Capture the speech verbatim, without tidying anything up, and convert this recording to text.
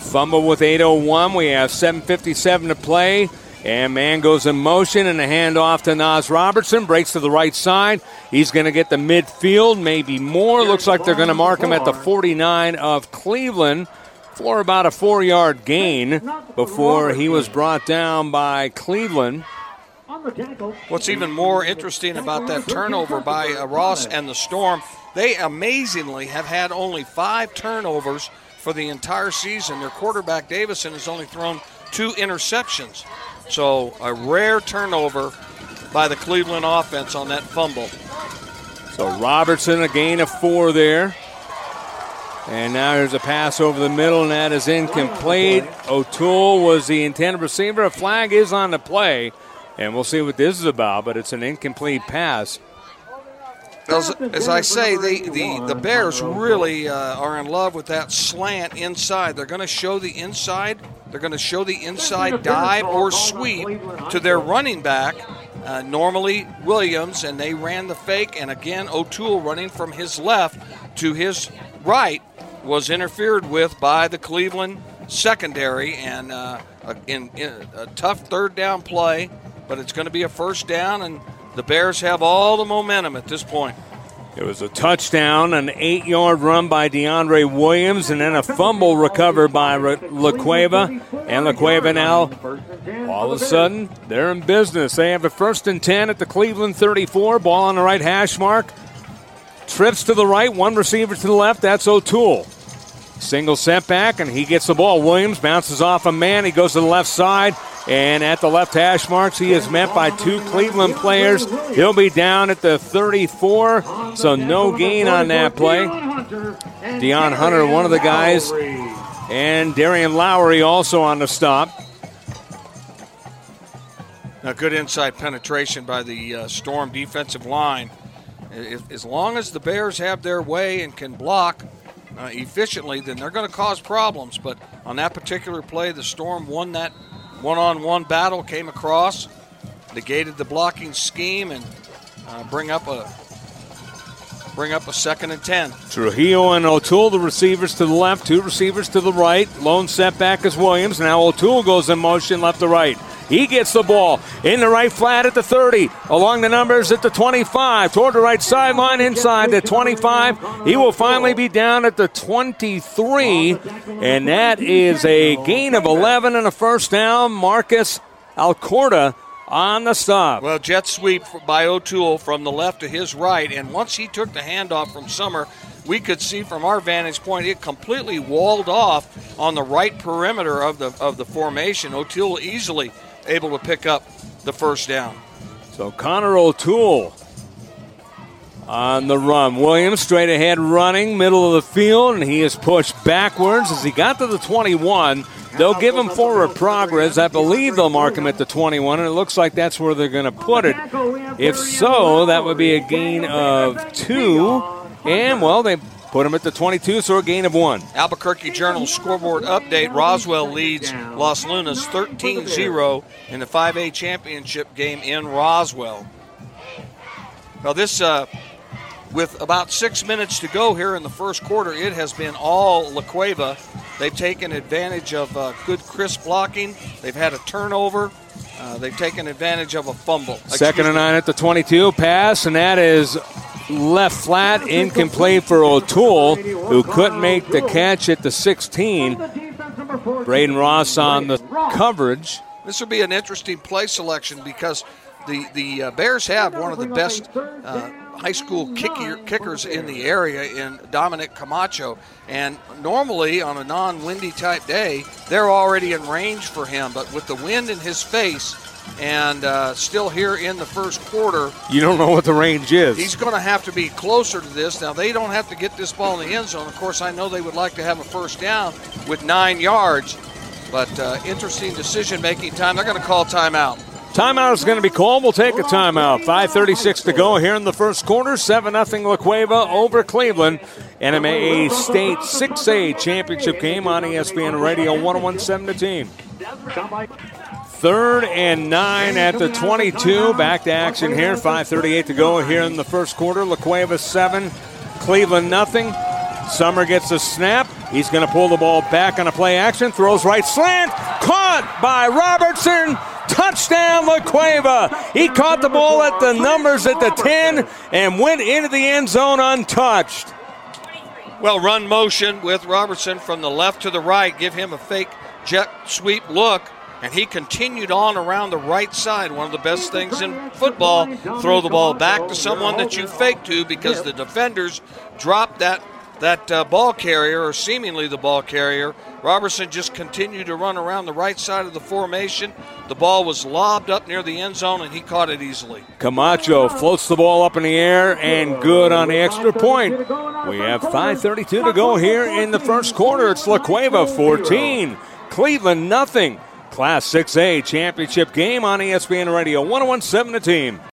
Fumble with eight oh one. We have seven fifty-seven to play. And man goes in motion, and a handoff to Nas Robertson. Breaks to the right side. He's going to get the midfield, maybe more. Looks like they're going to mark him at the forty-nine of Cleveland for about a four-yard gain before he was brought down by Cleveland. What's even more interesting about that turnover by uh, Ross and the Storm, they amazingly have had only five turnovers for the entire season. Their quarterback, Davison, has only thrown two interceptions. So a rare turnover by the Cleveland offense on that fumble. So Robertson, a gain of four there. And now there's a pass over the middle, and that is incomplete. O'Toole was the intended receiver. A flag is on the play, and we'll see what this is about, but it's an incomplete pass. As, as I say, they, the, the Bears really uh, are in love with that slant inside. They're going to show the inside. They're going to show the inside dive or sweep to their running back, uh, normally Williams, and they ran the fake. And again, O'Toole running from his left to his right was interfered with by the Cleveland secondary, and uh, in, in a tough third down play, but it's going to be a first down, and the Bears have all the momentum at this point. It was a touchdown, an eight-yard run by DeAndre Williams, and then a fumble recovered by LaCueva. And LaCueva now, all of a sudden, they're in business. They have a first and ten at the Cleveland thirty-four. Ball on the right hash mark. Trips to the right, one receiver to the left. That's O'Toole. Single setback, and he gets the ball. Williams bounces off a man. He goes to the left side. And at the left hash marks, he is met by two Cleveland players. He'll be down at the thirty-four, so no gain on that play. Deion Hunter, one of the guys, and Darian Lowry also on the stop. Now, good inside penetration by the uh, Storm defensive line. If, as long as the Bears have their way and can block uh, efficiently, then they're going to cause problems. But on that particular play, the Storm won that one-on-one battle, came across, negated the blocking scheme, and uh, bring up a bring up a second and ten. Trujillo and O'Toole, the receivers to the left, two receivers to the right. Lone setback is Williams. Now O'Toole goes in motion left to right. He gets the ball in the right flat at the thirty, along the numbers at the twenty-five, toward the right sideline, inside the twenty-five. He will finally be down at the twenty-three, and that is a gain of eleven and a first down. Marcus Alcorta on the stop. Well, jet sweep by O'Toole from the left to his right, and once he took the handoff from Summer, we could see from our vantage point it completely walled off on the right perimeter of the of the formation. O'Toole easily able to pick up the first down. So Connor O'Toole on the run. Williams straight ahead running, middle of the field, and he is pushed backwards as he got to the twenty-one. They'll give him forward progress. I believe they'll mark him at the twenty-one, and it looks like that's where they're going to put it. If so, that would be a gain of two. And, well, they put him at the twenty-two, so a gain of one. Albuquerque Journal scoreboard update. Roswell leads Los Lunas thirteen zero in the five A championship game in Roswell. Well, this, uh, with about six minutes to go here in the first quarter, it has been all LaCueva. They've taken advantage of uh, good crisp blocking. They've had a turnover. Uh, they've taken advantage of a fumble. Second and nine at the twenty-two. Pass, and that is left flat, incomplete for O'Toole, who couldn't make the catch at the sixteen. Braden Ross on the coverage. This will be an interesting play selection because the, the uh, Bears have one of the best uh, high school kicker, kickers in the area in Dominic Camacho. And normally on a non-windy type day, they're already in range for him. But with the wind in his face, and uh, still here in the first quarter, you don't know what the range is. He's going to have to be closer to this. Now, they don't have to get this ball in the end zone. Of course, I know they would like to have a first down with nine yards, but uh, interesting decision-making time. They're going to call timeout. Timeout is going to be called. We'll take a timeout. five thirty-six to go here in the first quarter. seven nothing LaCueva over Cleveland. N M A A State six A championship game on E S P N Radio, one oh one seven the team. Third and nine at the twenty-two. Back to action here. five thirty-eight to go here in the first quarter. LaCueva seven, Cleveland nothing. Summer gets a snap. He's going to pull the ball back on a play action. Throws right slant. Caught by Robertson. Touchdown, La Cueva. He caught the ball at the numbers at the ten and went into the end zone untouched. Well, run motion with Robertson from the left to the right. Give him a fake jet sweep look, and he continued on around the right side. One of the best things in football, throw the ball back to someone that you fake to, because the defenders dropped that that uh, ball carrier, or seemingly the ball carrier. Robertson just continued to run around the right side of the formation. The ball was lobbed up near the end zone, and he caught it easily. Camacho floats the ball up in the air, and good on the extra point. We have five thirty-two to go here in the first quarter. It's La Cueva fourteen, Cleveland nothing. Class six A championship game on E S P N Radio, one oh one seven The Team.